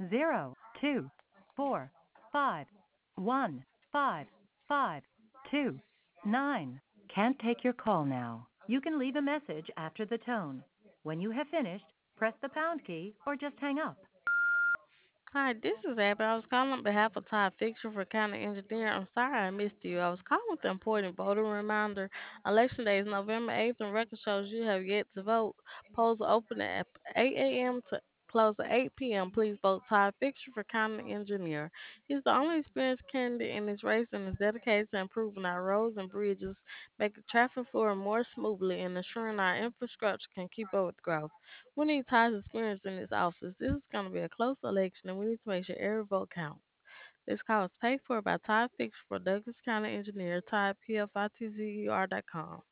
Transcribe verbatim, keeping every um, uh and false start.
zero two four five one five five two nine. Can't take your call now. You can leave a message after the tone. When you have finished, press the pound key or just hang up. Hi, this is Abby. I was calling on behalf of Todd Fixer for County Engineer. I'm sorry I missed you. I was calling with the important voter reminder. Election day is November eighth, and record shows you have yet to vote. Polls are open at eight a m to close at eight p m. Please vote Todd Fixer for County Engineer. He's the only experienced candidate in this race and is dedicated to improving our roads and bridges, making traffic flow more smoothly, and ensuring our infrastructure can keep up with growth. We need Ty's experience in this office. This is going to be a close election, and we need to make sure every vote counts. This call is paid for by Ty Fix for Douglas County Engineer, Ty, P F I T Z E R dot com.